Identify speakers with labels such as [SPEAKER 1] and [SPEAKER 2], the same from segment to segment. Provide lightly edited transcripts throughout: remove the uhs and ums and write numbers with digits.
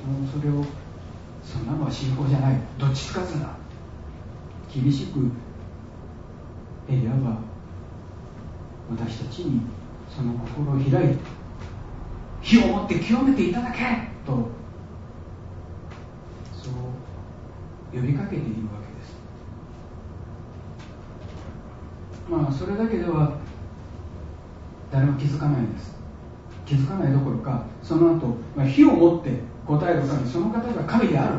[SPEAKER 1] それをそんなのは信仰じゃない、どっちつかずだ、厳しくエリアは私たちにその心を開いて、火を持って清めていただけとそう呼びかけているわけです。それだけでは誰も気づかないんです。気づかないどころか、その後、火を持って答える神、その方が神である。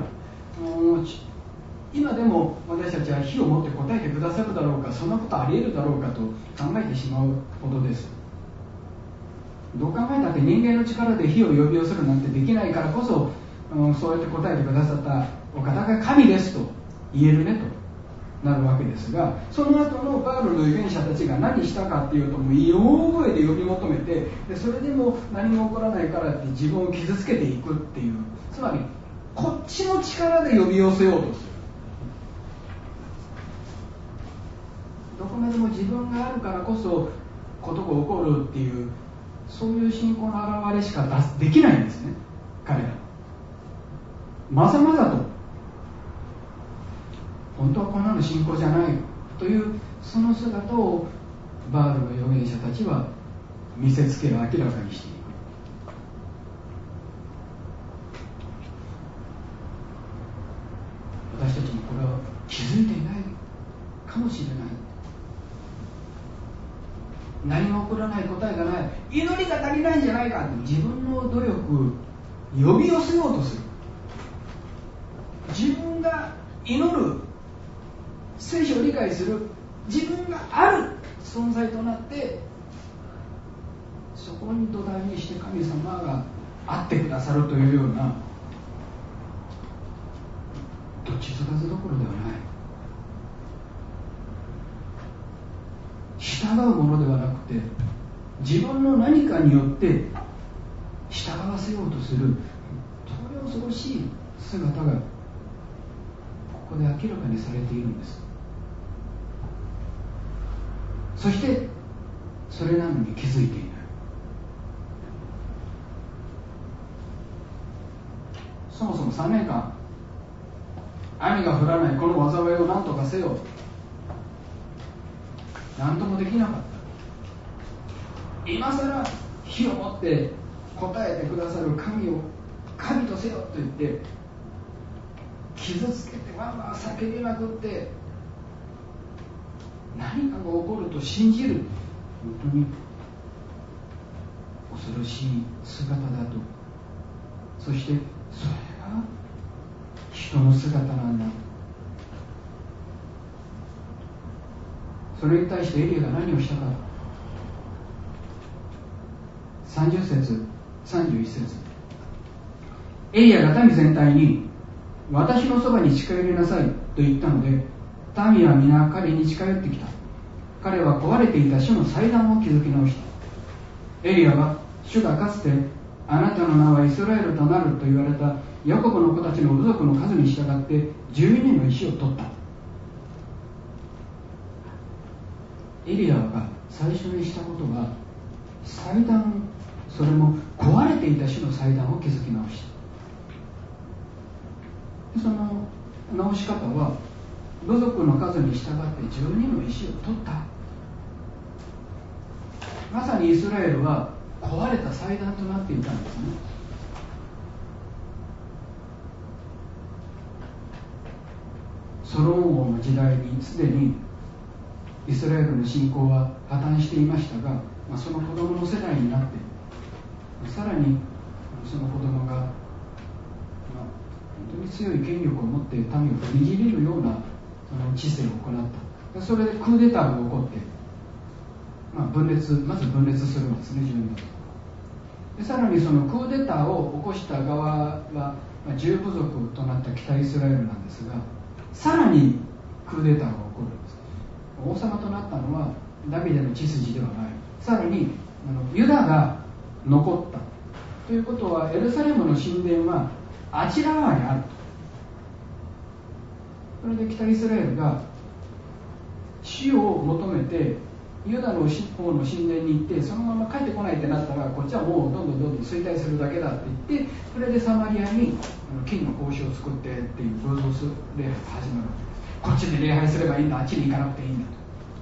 [SPEAKER 1] 今でも私たちは火を持って答えてくださるだろうか、そんなことあり得るだろうかと考えてしまうほどです。どう考えたって人間の力で火を呼び寄せるなんてできないからこそ、そうやって答えてくださったお方が神ですと言えるねとなるわけですが、その後のパウロの預言者たちが何したかっていうと、もう異大声で呼び求めて、でそれでも何も起こらないからって自分を傷つけていくっていう、つまりこっちの力で呼び寄せようとする。どこまでも自分があるからこそことが起こるっていう、そういう信仰の表れしかできないんですね、彼ら。まざまざと本当はこんなの信仰じゃないというその姿をバールの預言者たちは見せつけ、明らかにしていく。私たちもこれは気づいていないかもしれない。何も起こらない、答えがない、祈りが足りないんじゃないかって、自分の努力呼び寄せようとする。自分が祈る、聖書を理解する、自分がある存在となって、そこに土台にして神様があってくださるというような、どっちつかずどころではない。従うものではなくて、自分の何かによって従わせようとする、とても恐ろしい姿がここで明らかにされているんです。そしてそれなのに気づいていない。そもそも3年間雨が降らないこの災いを何とかせよ、何ともできなかった。今さら火を持って答えてくださる神を神とせよと言って傷つけてわんわん叫びまくって、何かが起こると信じる、本当に恐ろしい姿だと。そしてそれが人の姿なんだ。それに対してエリアが何をしたか。30節31節、エリアが民全体に私のそばに近寄りなさいと言ったので、民は皆彼に近寄ってきた。彼は壊れていた主の祭壇を築き直した。エリアは主がかつてあなたの名はイスラエルとなると言われたヤコブの子たちの部族の数に従って12人の石を取った。エリアが最初にしたことは祭壇、それも壊れていた主の祭壇を築き直した。その直し方は部族の数に従って12人の石を取った。まさにイスラエルは壊れた祭壇となっていたんですね。ソロモン王の時代にすでにイスラエルの信仰は破綻していましたが、その子供の世代になって、さらにその子供が、本当に強い権力を持って民を踏みにじれるようなその治世を行った。それでクーデターが起こって、まず分裂するんですね、順に。でさらにそのクーデターを起こした側は、10部族となった北イスラエルなんですが、さらにクーデターが起こるんです。王様となったのはダビデの血筋ではない。さらにユダが残ったということは、エルサレムの神殿はあちら側にあると。それで北イスラエルが死を求めてユダの方の神殿に行ってそのまま帰ってこないってなったらこっちはもうどんどん衰退するだけだって言って、それでサマリアに金の格子を作ってっていう偶像礼拝が始まるわけです。こっちで礼拝すればいいんだ、あっちに行かなくていいんだ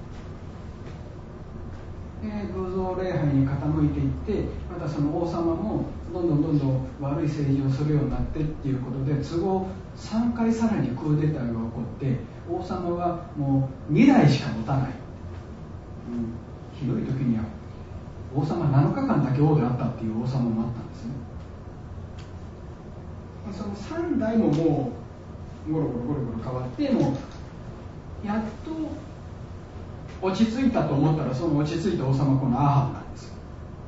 [SPEAKER 1] と。で偶像礼拝に傾いていって、またその王様もどんどん悪い政治をするようになってっていうことで、都合3回さらにクーデターが起こって、王様はもう2代しか持たない、ひどい時には王様7日間だけ王であったっていう王様もあったんですね。その3代ももうゴロゴロ変わって、もうやっと落ち着いたと思ったら、その落ち着いた王様はこのアハブなんですよ。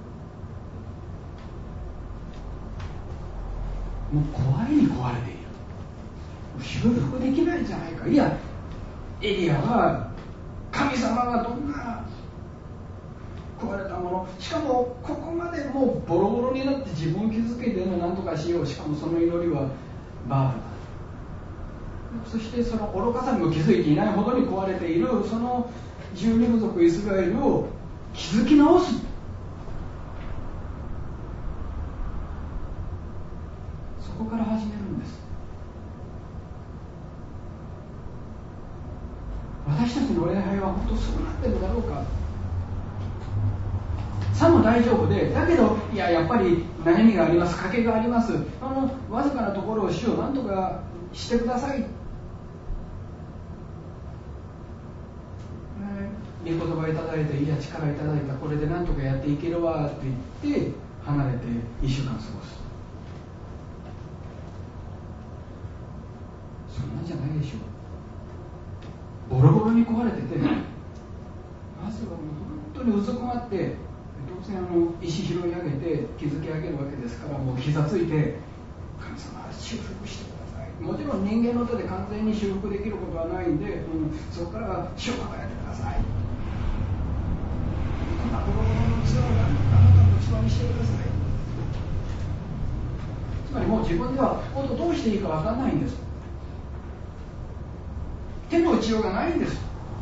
[SPEAKER 1] もう壊れに壊れている、修復できないじゃないか。いや、エリアは神様がどんな壊れたもの、しかもここまでもうボロボロになって自分を傷つけての何とかしよう、しかもその祈りはバールだ。そしてその愚かさにも気づいていないほどに壊れているその12部族イスラエルを築き直す、そこから始めるんです。私たちの礼拝は本当そうなってるだろうか。さも大丈夫で、だけどやっぱり悩みがあります、賭けがあります、わずかなところを主を何とかしてください、御言葉をいただいて、いや力いただいた、これで何とかやっていけるわって言って離れて1週間過ごす。そんなんじゃないでしょう。ボロボロに壊れてて、まずはもう本当にうずくまって、当然石拾い上げて築き上げるわけですから、もう膝ついて神様修復してください。もちろん人間の手で完全に修復できることはないんで、そこからは主を与えてください。こんなボロボロの器をあなたの器にしてください。つまりもう自分では本当どうしていいか分からないんです。手の打ちようがないんです。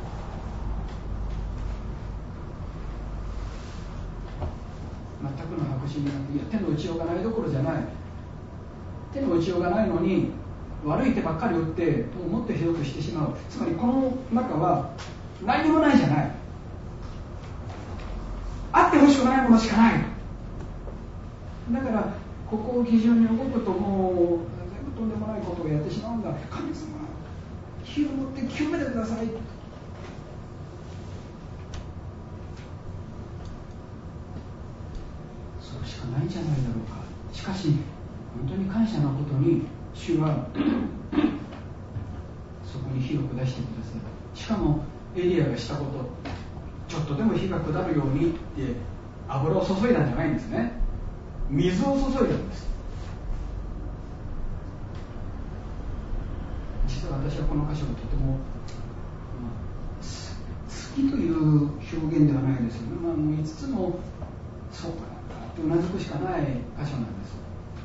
[SPEAKER 1] 全くの白紙になって、いや手の打ちようがないどころじゃない、手の打ちようがないのに悪い手ばっかり打ってもっとひどくしてしまう。つまりこの中は何にもないじゃない、あってほしくないものしかない。だからここを基準に動くともう全部とんでもないことをやってしまうんだ。神様火を持って清めてください。そうしかないんじゃないだろうか。しかし本当に感謝なことに、主はそこに火を下してください。しかもエリアがしたこと、ちょっとでも火が下るようにって油を注いだんじゃないんですね。水を注いだんです。実は私はこの箇所がとても、好きという表現ではないですよね。もう5つのそうかなとうなずくしかない箇所なんです。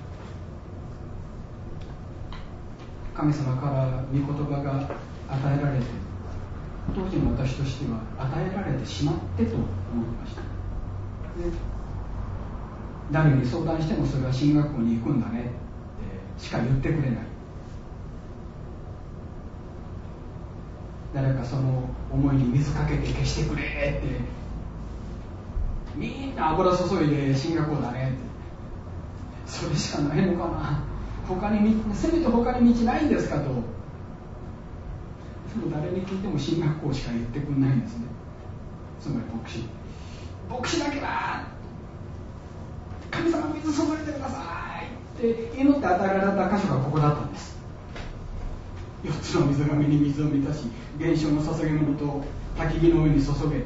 [SPEAKER 1] 神様から御言葉が与えられて、当時の私としては与えられてしまってと思いました。で、誰に相談してもそれは進学校に行くんだねってしか言ってくれない。誰かその思いに水かけて消してくれってみんな油注いで進学校だねって、それしかないのかな、他にせめて他に道ないんですかと。でも誰に聞いても進学校しか言ってくれないんですね。つまり牧師だけは神様水注いでくださいって祈って与えられた箇所がここだったんです。4つの水がめに水を満たし、原焼の捧げ物と焚き木の上に注げ、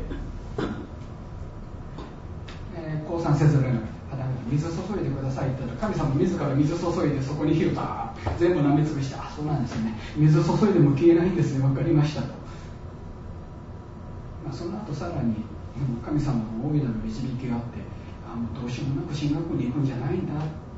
[SPEAKER 1] 降参せざるを得なかった。水注いでくださいって言ったら、神様自ら水注いでそこに火をたー全部舐めつぶして、あ、そうなんですね、水注いでも消えないんですね、分かりましたと。その後さらに神様の大いなる導きがあって、もうどうしようもなく進学校に行くんじゃないんだ、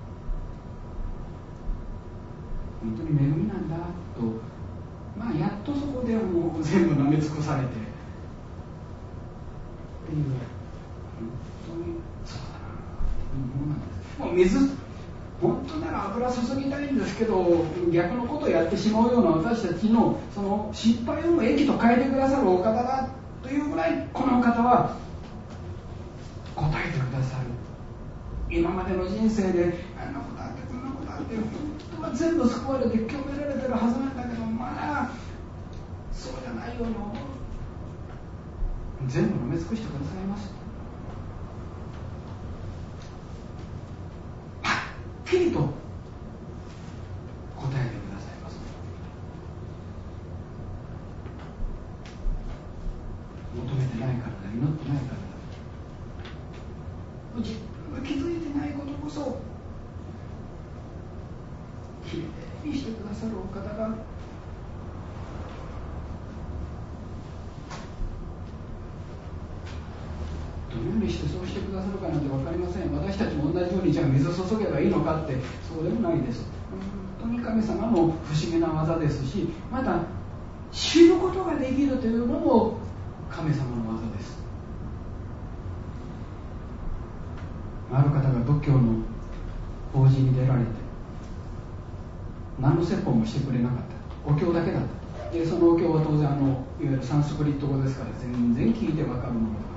[SPEAKER 1] 本当に恵みなんだと、やっとそこでもう全部舐め尽くされて、 っていう、本当にそうだなというものなんです。もう水、本当なら油注ぎたいんですけど、逆のことをやってしまうような私たちのその失敗を益と変えてくださるお方だというぐらい、このお方は答えてくださる。今までの人生であんなことあってこんなことあって、本当は全部救われて清められてるはずなんだけど、まだそうじゃないように思う。全部飲み尽くしてくださいます。はっきりと答えてくださいます。求めてないからだ、祈ってないからだ、自分が気づいてないことこそきれいにしてくださるお方が、どのようにしてそうしてくださるかなんて分かりません。私たちも同じようにじゃあ水注げばいいのかって、そうでもないです。本当に神様の不思議な技ですし、また知ることができるというのも神様の技です。ある方が仏教の法事に出られて、何の説法もしてくれなかった。お経だけだった。でそのお経は当然いわゆるサンスクリット語ですから、全然聞いて分かるものだ。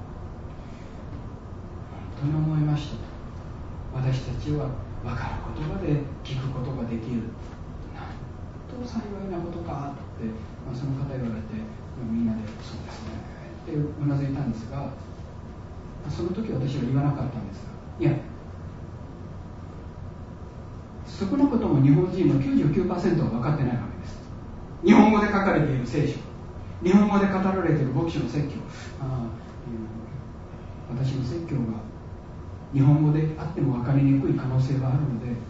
[SPEAKER 1] 本当に思いました。私たちは分かる言葉で聞くことができる、なんと幸いなことかって、その方言われて、みんなでそうですねってうなずいたんですが、その時私は言わなかったんですが、いや、少なくとも日本人の 99% は分かってないわけです。日本語で書かれている聖書、日本語で語られている牧師の説教、私の説教が日本語であっても分かりにくい可能性があるので、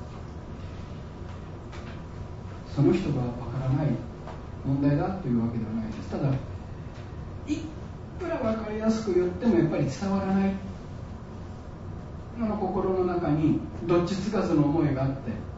[SPEAKER 1] その人が分からない問題だというわけではないです。ただ、いくら分かりやすく言ってもやっぱり伝わらない、今の心の中にどっちつかずの思いがあって、